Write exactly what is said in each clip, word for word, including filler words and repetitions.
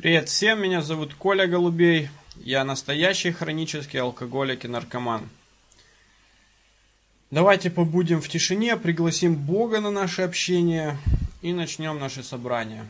Привет всем, меня зовут Коля Голубей, я настоящий хронический алкоголик и наркоман. Давайте побудем в тишине, пригласим Бога на наше общение и начнем наше собрание.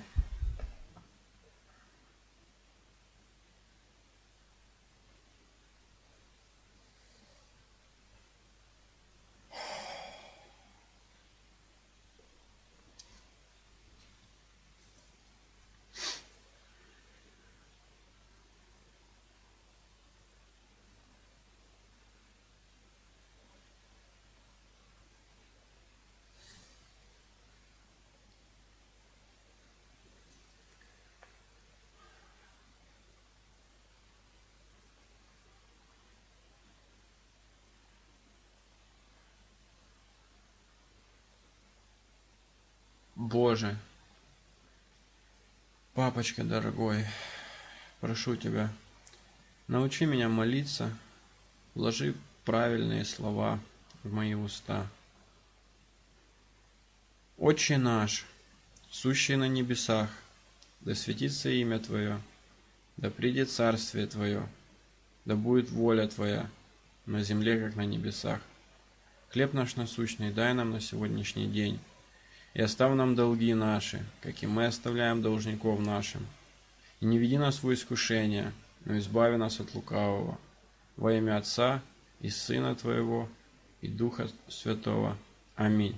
Боже, папочка дорогой, прошу тебя, научи меня молиться, вложи правильные слова в мои уста. Отче наш, сущий на небесах, да светится имя Твое, да придет царствие Твое, да будет воля Твоя на земле, как на небесах. Хлеб наш насущный дай нам на сегодняшний день, и оставь нам долги наши, как и мы оставляем должников нашим. И не веди нас в искушение, но избави нас от лукавого. Во имя Отца и Сына Твоего и Духа Святого. Аминь.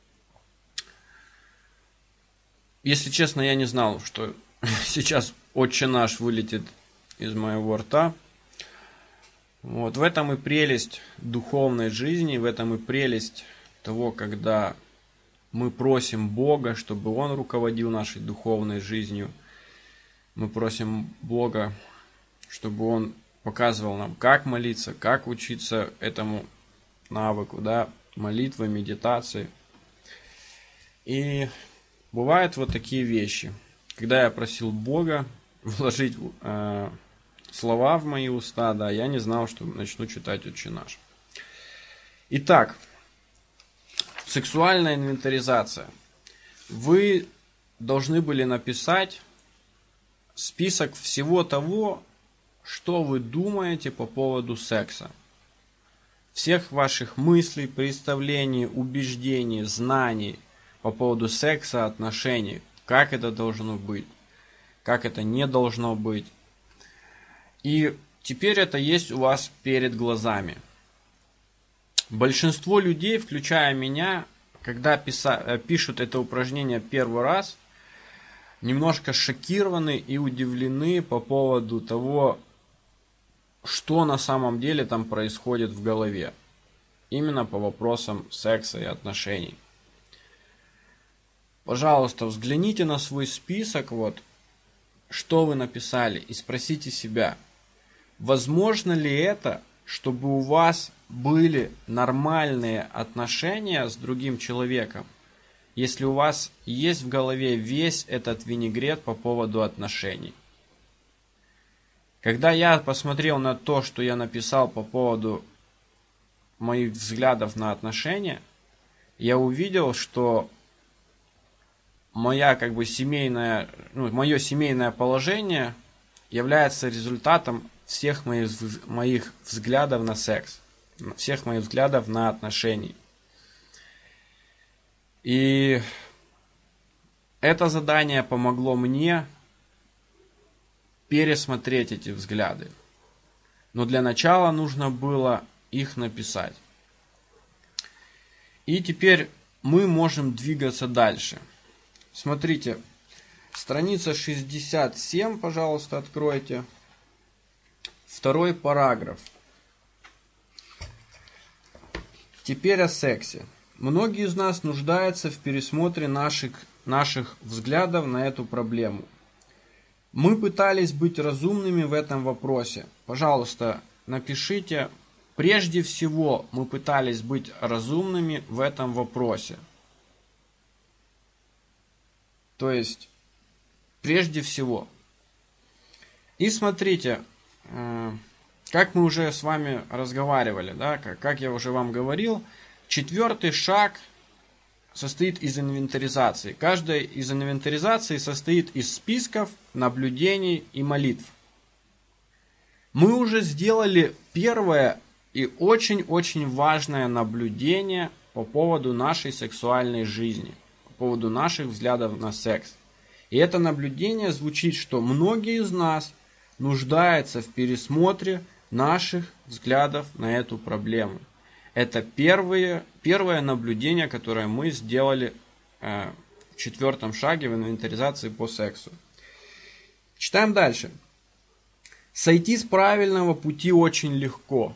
Если честно, я не знал, что сейчас «Отче наш» вылетит из моего рта. Вот, в этом и прелесть духовной жизни, в этом и прелесть того, когда мы просим Бога, чтобы Он руководил нашей духовной жизнью. Мы просим Бога, чтобы Он показывал нам, как молиться, как учиться этому навыку, да, молитвы, медитации. И бывают вот такие вещи. Когда я просил Бога вложить э, слова в мои уста, да, я не знал, что начну читать «Отче наш». Итак, сексуальная инвентаризация. Вы должны были написать список всего того, что вы думаете по поводу секса. Всех ваших мыслей, представлений, убеждений, знаний по поводу секса, отношений. Как это должно быть, как это не должно быть. И теперь это есть у вас перед глазами. Большинство людей, включая меня, когда писа- пишут это упражнение первый раз, немножко шокированы и удивлены по поводу того, что на самом деле там происходит в голове. Именно по вопросам секса и отношений. Пожалуйста, взгляните на свой список, вот, что вы написали, и спросите себя, возможно ли это, чтобы у вас были нормальные отношения с другим человеком, если у вас есть в голове весь этот винегрет по поводу отношений. Когда я посмотрел на то, что я написал по поводу моих взглядов на отношения, я увидел, что моя как бы семейная, ну, мое семейное положение является результатом всех моих, моих взглядов на секс, всех моих взглядов на отношения. И это задание помогло мне пересмотреть эти взгляды. Но для начала нужно было их написать. И теперь мы можем двигаться дальше. Смотрите, страница шестьдесят семь, пожалуйста, откройте. Второй параграф. Теперь о сексе. Многие из нас нуждаются в пересмотре наших, наших взглядов на эту проблему. Мы пытались быть разумными в этом вопросе. Пожалуйста, напишите, прежде всего мы пытались быть разумными в этом вопросе. То есть, прежде всего. И смотрите, как мы уже с вами разговаривали, да, как, как я уже вам говорил, четвертый шаг состоит из инвентаризации. Каждая из инвентаризаций состоит из списков, наблюдений и молитв. Мы уже сделали первое и очень-очень важное наблюдение по поводу нашей сексуальной жизни, по поводу наших взглядов на секс. И это наблюдение звучит, что многие из нас нуждаются в пересмотре наших взглядов на эту проблему. Это первое, первое наблюдение, которое мы сделали э, в четвертом шаге в инвентаризации по сексу. Читаем дальше. Сойти с правильного пути очень легко.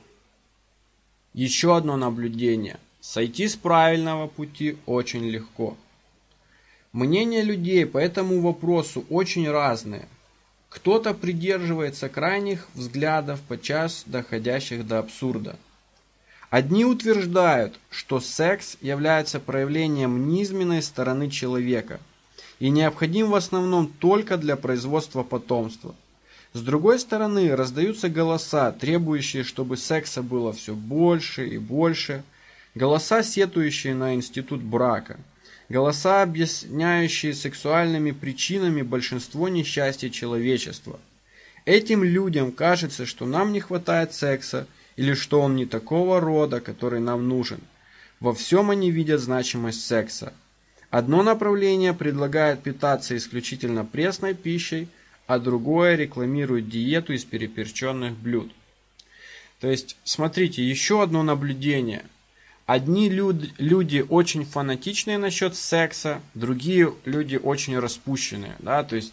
Еще одно наблюдение. Сойти с правильного пути очень легко. Мнения людей по этому вопросу очень разные. Кто-то придерживается крайних взглядов, подчас доходящих до абсурда. Одни утверждают, что секс является проявлением низменной стороны человека и необходим в основном только для производства потомства. С другой стороны, раздаются голоса, требующие, чтобы секса было все больше и больше, голоса, сетующие на институт брака, голоса, объясняющие сексуальными причинами большинство несчастий человечества. Этим людям кажется, что нам не хватает секса, или что он не такого рода, который нам нужен. Во всем они видят значимость секса. Одно направление предлагает питаться исключительно пресной пищей, а другое рекламирует диету из переперченных блюд. То есть, смотрите, еще одно наблюдение. Одни люд, люди очень фанатичные насчет секса, другие люди очень распущенные. Да? То есть,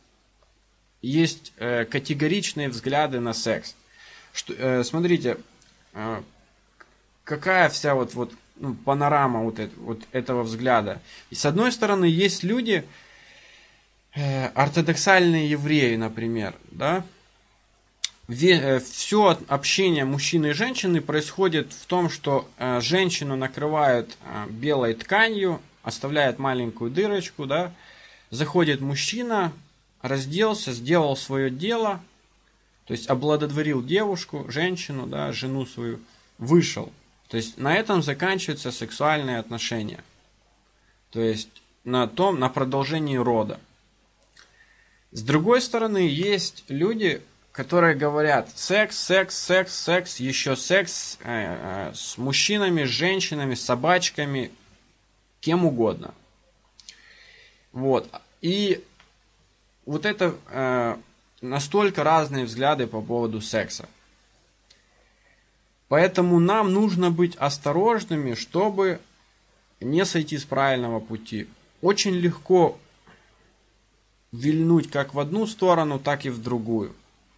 есть э, категоричные взгляды на секс. Что, э, смотрите, э, какая вся вот, вот ну, панорама вот, это, вот этого взгляда. И с одной стороны, есть люди, э, ортодоксальные евреи, например, да, Ве, э, все общение мужчины и женщины происходит в том, что э, женщину накрывают э, белой тканью, оставляет маленькую дырочку, да, заходит мужчина, разделся, сделал свое дело, то есть облагодетворил девушку, женщину, да, жену свою, вышел. То есть на этом заканчиваются сексуальные отношения. То есть на том, на продолжении рода. С другой стороны, есть люди, которые говорят секс, секс, секс, секс, еще секс э, э, с мужчинами, с женщинами, с собачками, кем угодно. Вот. И вот это... Э, настолько разные взгляды по поводу секса. Поэтому нам нужно быть осторожными, чтобы не сойти с правильного пути. Очень легко вильнуть как в одну сторону, так и в другую.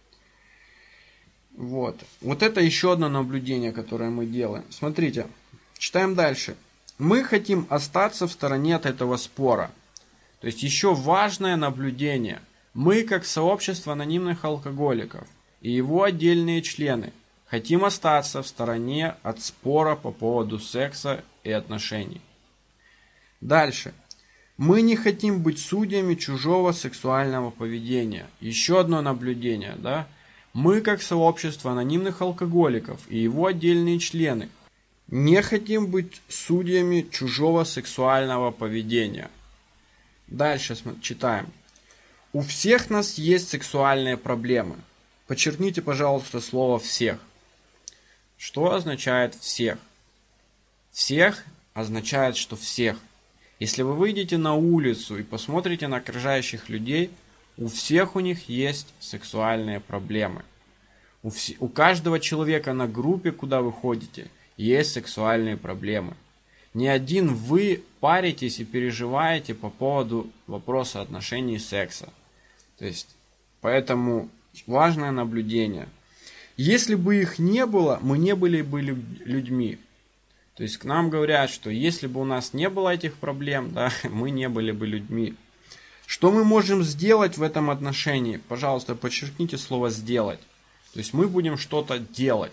Вот. Вот это еще одно наблюдение, которое мы делаем. Смотрите, читаем дальше. Мы хотим остаться в стороне от этого спора. То есть еще важное наблюдение. Мы, как сообщество анонимных алкоголиков и его отдельные члены, хотим остаться в стороне от спора по поводу секса и отношений. Дальше. Мы не хотим быть судьями чужого сексуального поведения. Еще одно наблюдение, да? Мы, как сообщество анонимных алкоголиков и его отдельные члены, не хотим быть судьями чужого сексуального поведения. Дальше читаем. У всех нас есть сексуальные проблемы. Подчеркните, пожалуйста, слово «всех». Что означает «всех»? «Всех» означает, что всех. Если вы выйдете на улицу и посмотрите на окружающих людей, у всех у них есть сексуальные проблемы. У, вс... у каждого человека на группе, куда вы ходите, есть сексуальные проблемы. Не один вы паритесь и переживаете по поводу вопроса отношений и секса. То есть, поэтому важное наблюдение. Если бы их не было, мы не были бы людьми. То есть, к нам говорят, что если бы у нас не было этих проблем, да, мы не были бы людьми. Что мы можем сделать в этом отношении? Пожалуйста, подчеркните слово «сделать». То есть, мы будем что-то делать.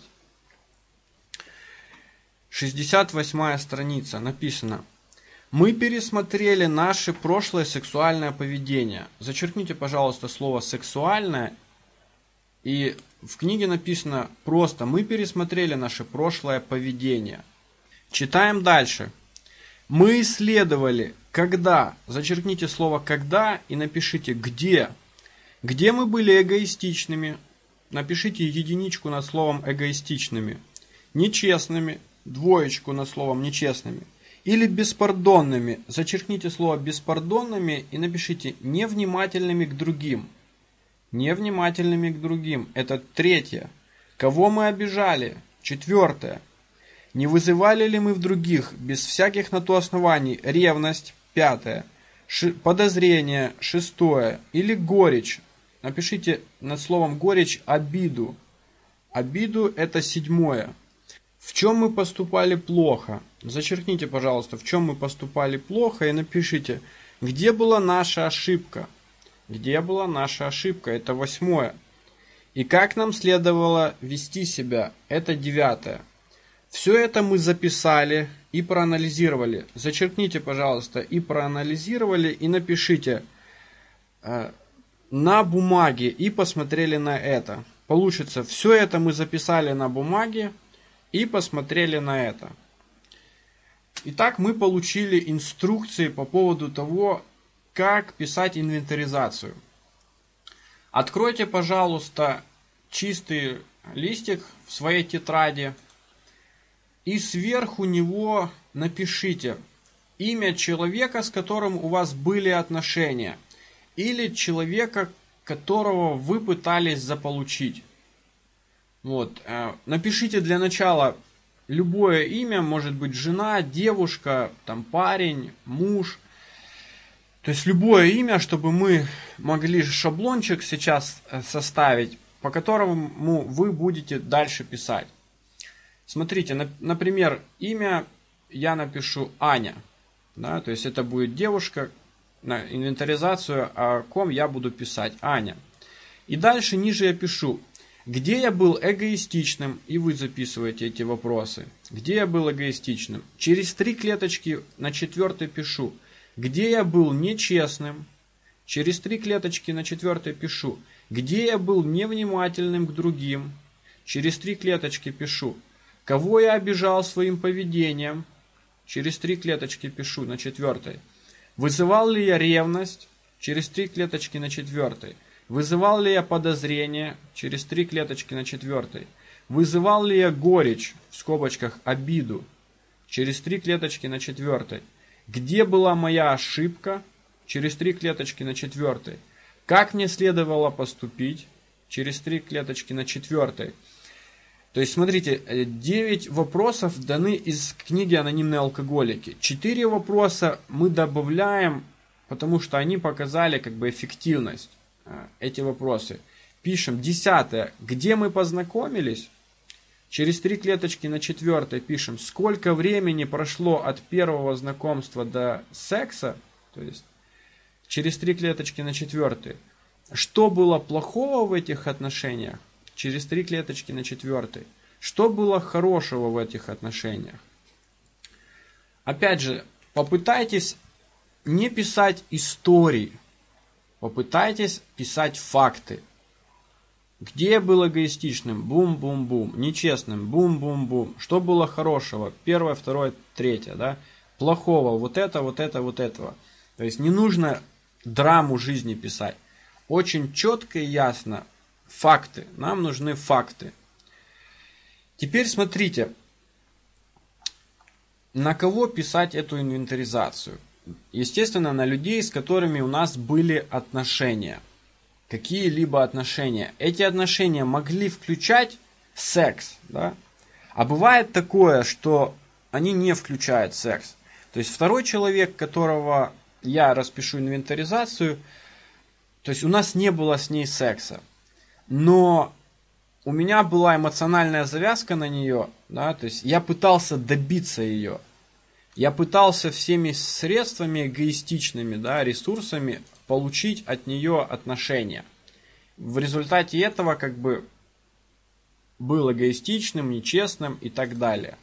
шестьдесят восьмая страница, написано. Мы пересмотрели наше прошлое сексуальное поведение. Зачеркните, пожалуйста, слово «сексуальное». И в книге написано просто «Мы пересмотрели наше прошлое поведение». Читаем дальше. Мы исследовали, когда, зачеркните слово «когда» и напишите «где». Где мы были эгоистичными, напишите единичку над словом «эгоистичными», нечестными, двоечку над словом «нечестными», или беспардонными, зачеркните слово «беспардонными» и напишите «невнимательными к другим». Невнимательными к другим, это третье. Кого мы обижали? Четвертое. Не вызывали ли мы в других, без всяких на то оснований, ревность? Пятое. Ши- подозрение? Шестое. Или горечь? Напишите над словом горечь обиду. Обиду это седьмое. В чем мы поступали плохо? Зачеркните, пожалуйста, в чем мы поступали плохо и напишите, где была наша ошибка. Где была наша ошибка? Это восьмое. И как нам следовало вести себя? Это девятое. Все это мы записали и проанализировали. Зачеркните, пожалуйста, и проанализировали, и напишите э, на бумаге и посмотрели на это. Получится, все это мы записали на бумаге и посмотрели на это. Итак, мы получили инструкции по поводу того, как писать инвентаризацию. Откройте, пожалуйста, чистый листик в своей тетради. И сверху него напишите имя человека, с которым у вас были отношения. Или человека, которого вы пытались заполучить. Вот. Напишите для начала любое имя, может быть жена, девушка, там, парень, муж. То есть любое имя, чтобы мы могли шаблончик сейчас составить, по которому вы будете дальше писать. Смотрите, например, имя я напишу Аня. Да, то есть это будет девушка, на инвентаризацию, о ком я буду писать Аня. И дальше ниже я пишу, где я был эгоистичным, и вы записываете эти вопросы. Где я был эгоистичным? Через три клеточки на четвертой пишу, где я был нечестным. Через три клеточки на четвертой пишу, где я был невнимательным к другим. Через три клеточки пишу, кого я обижал своим поведением. Через три клеточки пишу на четвертой. Вызывал ли я ревность? Через три клеточки на четвертой. Вызывал ли я подозрение? Через три клеточки на четвертой. Вызывал ли я горечь, в скобочках обиду? Через три клеточки на четвертой. Где была моя ошибка? Через три клеточки на четвертой. Как мне следовало поступить? Через три клеточки на четвертой. То есть, смотрите, девять вопросов даны из книги «Анонимные алкоголики». четыре вопроса мы добавляем, потому что они показали как бы эффективность. Эти вопросы. Пишем десятое. Где мы познакомились? Через три клеточки на четвертой пишем, сколько времени прошло от первого знакомства до секса. То есть, через три клеточки на четвертой. Что было плохого в этих отношениях? Через три клеточки на четвертой. Что было хорошего в этих отношениях? Опять же, попытайтесь не писать истории. Попытайтесь писать факты. Где я был эгоистичным? Бум-бум-бум. Нечестным? Бум-бум-бум. Что было хорошего? Первое, второе, третье. Да? Плохого? Вот это, вот это, вот этого. То есть не нужно драму жизни писать. Очень четко и ясно. Факты. Нам нужны факты. Теперь смотрите, на кого писать эту инвентаризацию. Естественно, на людей, с которыми у нас были отношения. Какие-либо отношения. Эти отношения могли включать секс. Да? А бывает такое, что они не включают секс. То есть второй человек, которого я распишу инвентаризацию, то есть у нас не было с ней секса. Но у меня была эмоциональная завязка на нее, да, то есть я пытался добиться ее. Я пытался всеми средствами эгоистичными, да, ресурсами получить от нее отношения. В результате этого как бы был эгоистичным, нечестным и так далее.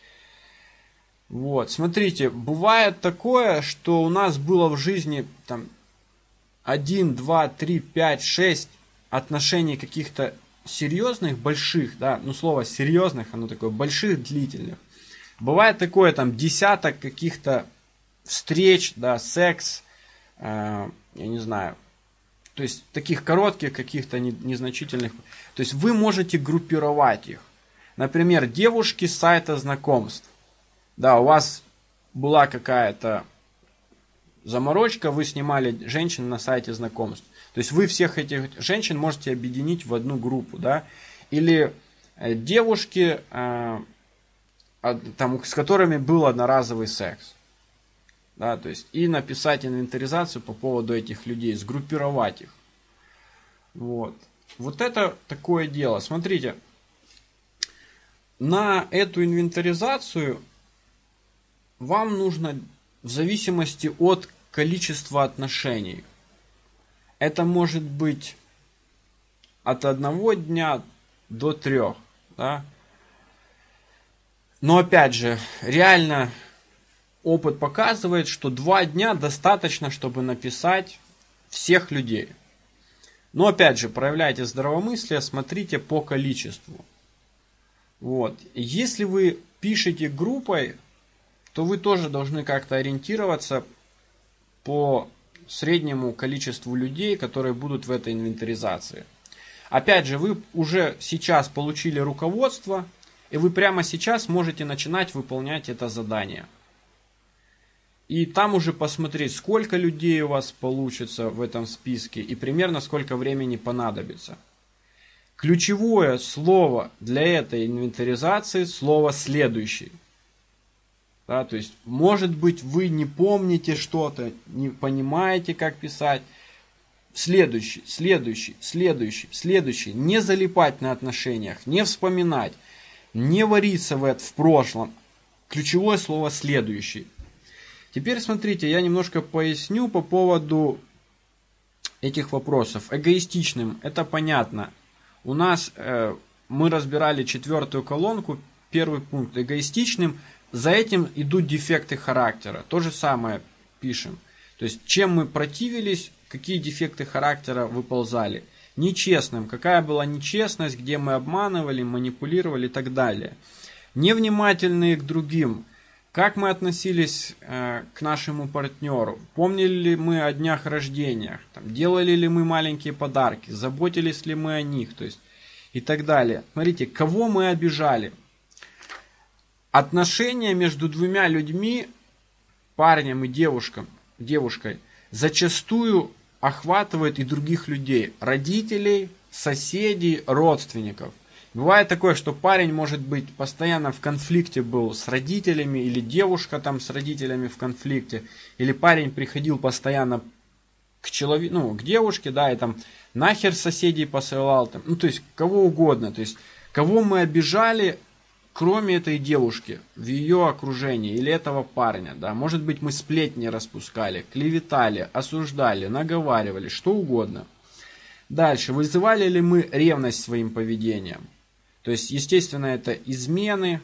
Вот, смотрите, бывает такое, что у нас было в жизни там один, два, три, пять, шесть отношений каких-то серьезных, больших, да, ну слово серьезных, оно такое больших, длительных. Бывает такое, там, десяток каких-то встреч, да, секс, э, я не знаю, то есть таких коротких, каких-то не, незначительных. То есть вы можете группировать их. Например, девушки с сайта знакомств. Да, у вас была какая-то заморочка, вы снимали женщин на сайте знакомств. То есть вы всех этих женщин можете объединить в одну группу, да. Или девушки, э, там, с которыми был одноразовый секс. Да, то есть и написать инвентаризацию по поводу этих людей, сгруппировать их. Вот. Вот это такое дело. Смотрите, на эту инвентаризацию вам нужно в зависимости от количества отношений. Это может быть от одного дня до трех. Да? Но опять же, реально опыт показывает, что два дня достаточно, чтобы написать всех людей. Но опять же, проявляйте здравомыслие, смотрите по количеству. Вот. Если вы пишете группой, то вы тоже должны как-то ориентироваться по среднему количеству людей, которые будут в этой инвентаризации. Опять же, вы уже сейчас получили руководство, и вы прямо сейчас можете начинать выполнять это задание. И там уже посмотреть, сколько людей у вас получится в этом списке и примерно сколько времени понадобится. Ключевое слово для этой инвентаризации слово «следующий». Да, то есть, может быть, вы не помните что-то, не понимаете, как писать. Следующий, следующий, следующий, следующий. Не залипать на отношениях, не вспоминать, не вариться в это в прошлом. Ключевое слово «следующий». Теперь смотрите, я немножко поясню по поводу этих вопросов. Эгоистичным, это понятно. У нас э, мы разбирали четвертую колонку, первый пункт эгоистичным. За этим идут дефекты характера. То же самое пишем. То есть, чем мы противились, какие дефекты характера выползали. Нечестным, какая была нечестность, где мы обманывали, манипулировали и так далее. Невнимательные к другим. Как мы относились э, к нашему партнеру? Помнили ли мы о днях рождения? Там, делали ли мы маленькие подарки? Заботились ли мы о них? То есть, и так далее. Смотрите, кого мы обижали? Отношения между двумя людьми, парнем и девушкой, девушкой, зачастую охватывают и других людей. Родителей, соседей, родственников. Бывает такое, что парень может быть постоянно в конфликте был с родителями, или девушка там с родителями в конфликте, или парень приходил постоянно к человеку, ну, к девушке, да, и там нахер соседей посылал, там, ну, то есть кого угодно, то есть кого мы обижали, кроме этой девушки, в ее окружении, или этого парня, да, может быть, мы сплетни распускали, клеветали, осуждали, наговаривали, что угодно. Дальше, вызывали ли мы ревность своим поведением? То есть, естественно, это измены,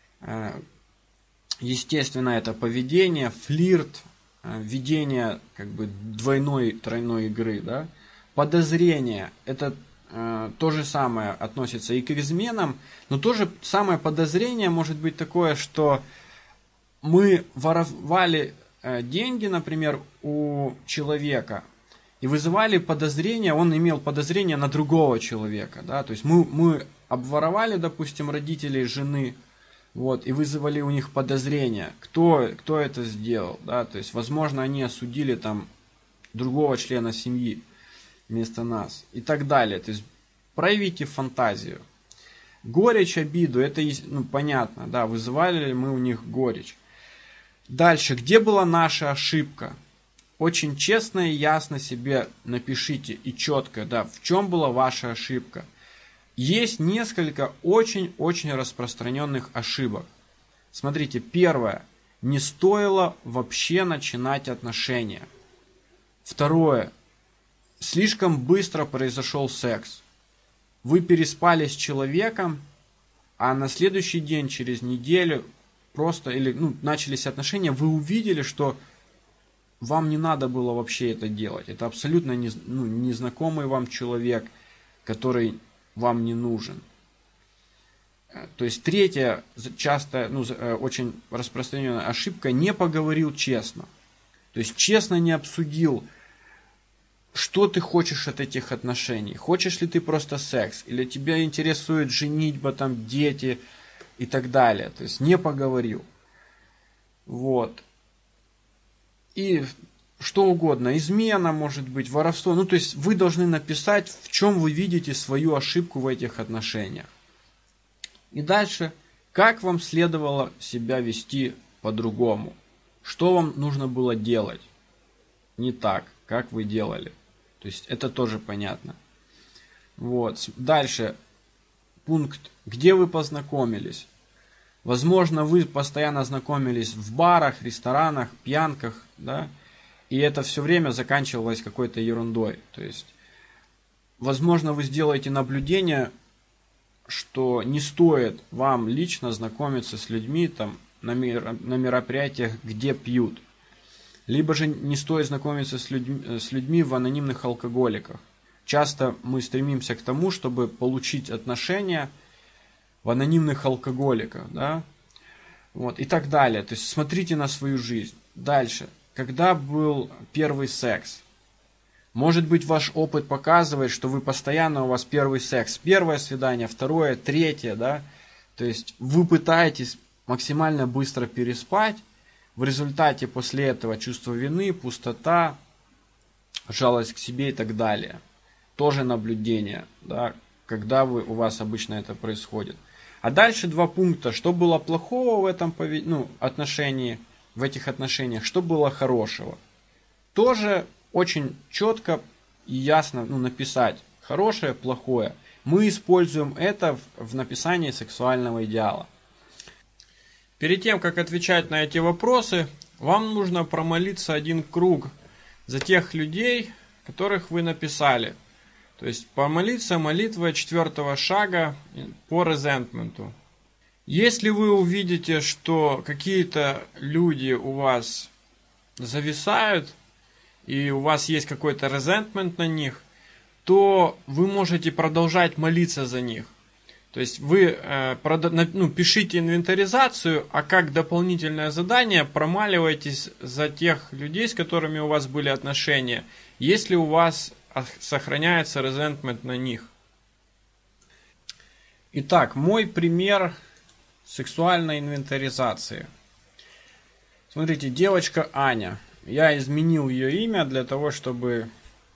естественно, это поведение, флирт, ведение как бы двойной, тройной игры, да. Подозрение, это э, то же самое относится и к изменам, но тоже самое подозрение может быть такое, что мы воровали э, деньги, например, у человека, и вызывали подозрение, он имел подозрение на другого человека, да, то есть мы, мы обворовали, допустим, родителей жены, вот, и вызвали у них подозрения, кто, кто это сделал, да, то есть, возможно, они осудили там другого члена семьи вместо нас и так далее, то есть, проявите фантазию. Горечь, обиду, это, ну, понятно, да, вызывали ли мы у них горечь. Дальше, где была наша ошибка? Очень честно и ясно себе напишите и четко, да, в чем была ваша ошибка. Есть несколько очень-очень распространенных ошибок. Смотрите, первое. Не стоило вообще начинать отношения. Второе. Слишком быстро произошел секс. Вы переспали с человеком, а на следующий день, через неделю, просто, или, ну, начались отношения, вы увидели, что вам не надо было вообще это делать. Это абсолютно не, ну, незнакомый вам человек, который вам не нужен. То есть третья часто, ну, очень распространенная ошибка: не поговорил честно. То есть честно не обсудил, что ты хочешь от этих отношений. Хочешь ли ты просто секс, или тебя интересует женитьба, там, дети и так далее. То есть не поговорил. Вот. И что угодно. Измена, может быть, воровство. Ну, то есть вы должны написать, в чем вы видите свою ошибку в этих отношениях. И дальше, как вам следовало себя вести по-другому? Что вам нужно было делать не так, как вы делали? То есть это тоже понятно. Вот. Дальше пункт, где вы познакомились. Возможно, вы постоянно знакомились в барах, ресторанах, пьянках, да, и это все время заканчивалось какой-то ерундой. То есть, возможно, вы сделаете наблюдение, что не стоит вам лично знакомиться с людьми там, на, мер... на мероприятиях, где пьют. Либо же не стоит знакомиться с людьми, с людьми в анонимных алкоголиках. Часто мы стремимся к тому, чтобы получить отношения в анонимных алкоголиках, да, вот, и так далее. То есть смотрите на свою жизнь. Дальше. Когда был первый секс? Может быть, ваш опыт показывает, что вы постоянно, у вас первый секс. Первое свидание, второе, третье, да. То есть вы пытаетесь максимально быстро переспать. В результате после этого чувство вины, пустота, жалость к себе и так далее. Тоже наблюдение, да, когда вы, у вас обычно это происходит. А дальше два пункта. Что было плохого в этом ну, отношении, в этих отношениях, что было хорошего. Тоже очень четко и ясно ну, написать хорошее, плохое. Мы используем это в, в написании сексуального идеала. Перед тем, как отвечать на эти вопросы, вам нужно промолиться один круг за тех людей, которых вы написали. То есть помолиться молитвой четвертого шага по резентменту. Если вы увидите, что какие-то люди у вас зависают, и у вас есть какой-то резентмент на них, то вы можете продолжать молиться за них. То есть вы э, прода- ну, пишите инвентаризацию, а как дополнительное задание промаливайтесь за тех людей, с которыми у вас были отношения, если у вас сохраняется резентмент на них. Итак, мой пример сексуальной инвентаризации. Смотрите, девочка Аня. Я изменил ее имя для того, чтобы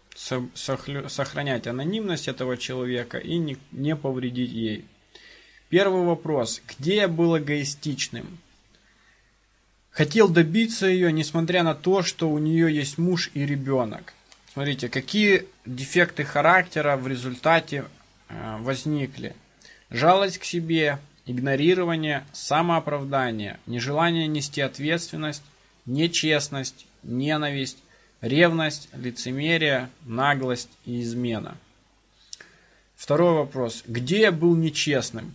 сохранять анонимность этого человека и не, не повредить ей. Первый вопрос. Где я был эгоистичным? Хотел добиться ее, несмотря на то, что у нее есть муж и ребенок. Смотрите, какие дефекты характера в результате э, возникли. Жалость к себе, игнорирование, самооправдание, нежелание нести ответственность, нечестность, ненависть, ревность, лицемерие, наглость и измена. Второй вопрос. Где я был нечестным?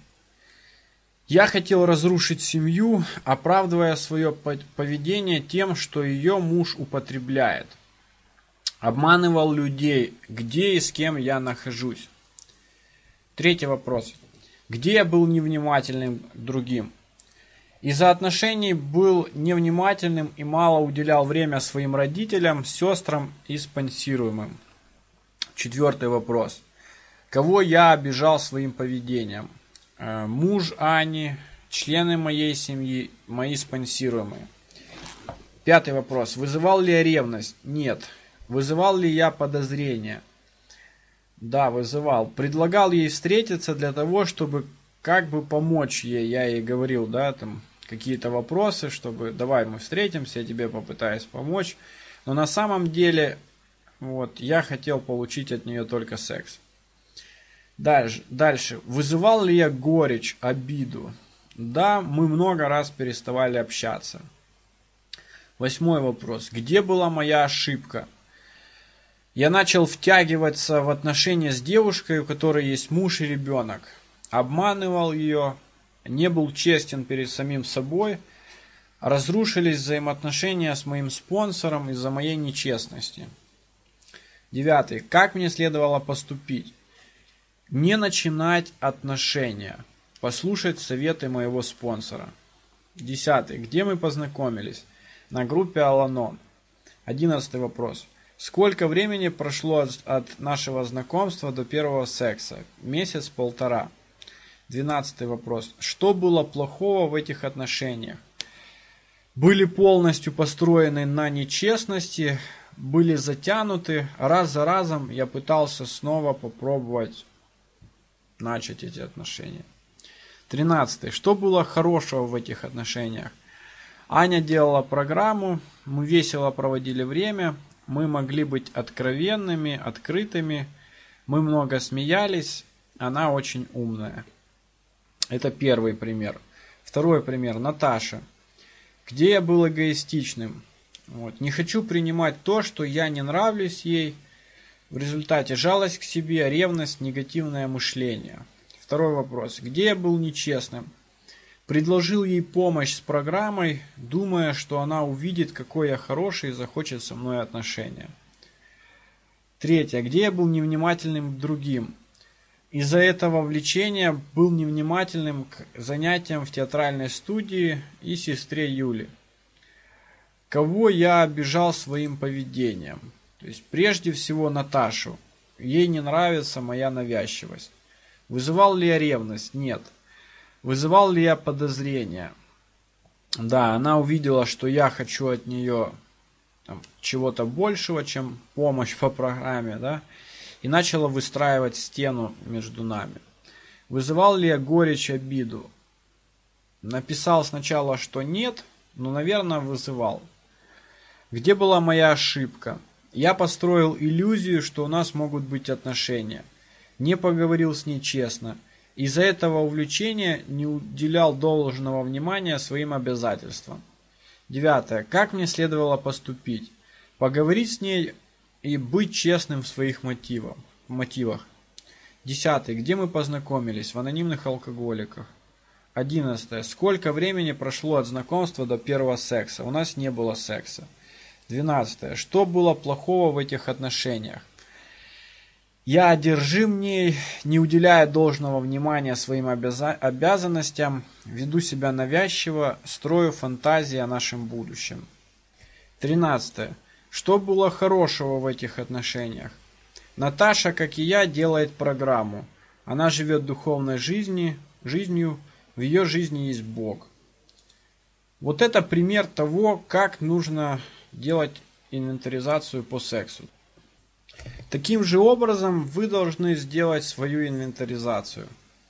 Я хотел разрушить семью, оправдывая свое поведение тем, что ее муж употребляет. Обманывал людей, где и с кем я нахожусь. Третий вопрос. Где я был невнимательным к другим? Из-за отношений был невнимательным и мало уделял время своим родителям, сестрам и спонсируемым. Четвертый вопрос. Кого я обижал своим поведением? Муж Ани, члены моей семьи, мои спонсируемые. Пятый вопрос. Вызывал ли я ревность? Нет. Вызывал ли я подозрения? Да, вызывал. Предлагал ей встретиться для того, чтобы как бы помочь ей. Я ей говорил, да, там какие-то вопросы, чтобы давай мы встретимся, я тебе попытаюсь помочь. Но на самом деле, вот, я хотел получить от нее только секс. Дальше, дальше. Вызывал ли я горечь, обиду? Да, мы много раз переставали общаться. Восьмой вопрос. Где была моя ошибка? Я начал втягиваться в отношения с девушкой, у которой есть муж и ребенок. Обманывал ее, не был честен перед самим собой. Разрушились взаимоотношения с моим спонсором из-за моей нечестности. Девятый. Как мне следовало поступить? Не начинать отношения. послушать советы моего спонсора. Десятый. Где мы познакомились? На группе Al-Anon. Одиннадцатый вопрос. Сколько времени прошло от, от нашего знакомства до первого секса? Месяц-полтора. Двенадцатый вопрос. Что было плохого в этих отношениях? Были полностью построены на нечестности, были затянуты. Раз за разом я пытался снова попробовать начать эти отношения. Тринадцатый. Что было хорошего в этих отношениях? Аня делала программу, мы весело проводили время, мы могли быть откровенными, открытыми, мы много смеялись, она очень умная. Это первый пример. Второй пример. Наташа. Где я был эгоистичным? Вот. Не хочу принимать то, что я не нравлюсь ей. В результате жалость к себе, ревность, негативное мышление. Второй вопрос. Где я был нечестным? Предложил ей помощь с программой, думая, что она увидит, какой я хороший и захочет со мной отношения. Третье. Где я был невнимательным к другим? Из-за этого влечения был невнимательным к занятиям в театральной студии и сестре Юле. Кого я обижал своим поведением? То есть прежде всего Наташу. Ей не нравится моя навязчивость. Вызывал ли я ревность? Нет. Вызывал ли я подозрения? Да, она увидела, что я хочу от нее там, чего-то большего, чем помощь по программе, да, и начала выстраивать стену между нами. Вызывал ли я горечь, обиду? Написал сначала, что нет, но, наверное, вызывал. Где была моя ошибка? Я построил иллюзию, что у нас могут быть отношения. Не поговорил с ней честно. Из-за этого увлечения не уделял должного внимания своим обязательствам. Девятое. Как мне следовало поступить? Поговорить с ней и быть честным в своих мотивах. мотивах. Десятый. Где мы познакомились? В анонимных алкоголиках. Одиннадцатое. Сколько времени прошло от знакомства до первого секса? У нас не было секса. Двенадцатое. Что было плохого в этих отношениях? Я одержим ней, не уделяя должного внимания своим обяза- обязанностям, веду себя навязчиво, строю фантазии о нашем будущем. Тринадцатое. Что было хорошего в этих отношениях? Наташа, как и я, делает программу. Она живет духовной жизнью, жизнью, в ее жизни есть Бог. Вот это пример того, как нужно делать инвентаризацию по сексу. Таким же образом вы должны сделать свою инвентаризацию.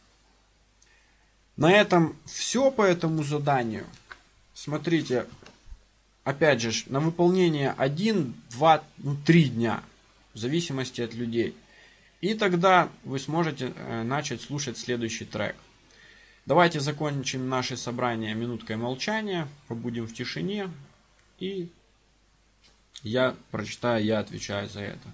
На этом все по этому заданию. Смотрите, опять же, на выполнение один, два, ну, три дня, в зависимости от людей. И тогда вы сможете э, начать слушать следующий трек. Давайте закончим наше собрание минуткой молчания, побудем в тишине, и я прочитаю, я отвечаю за это.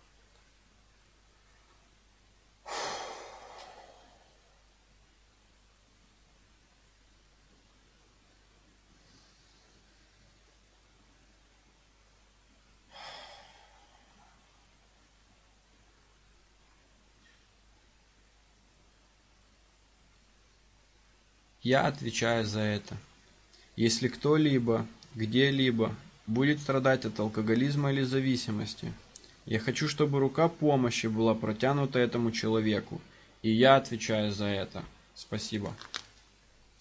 Я отвечаю за это. Если кто-либо, где-либо будет страдать от алкоголизма или зависимости, я хочу, чтобы рука помощи была протянута этому человеку, и я отвечаю за это. Спасибо.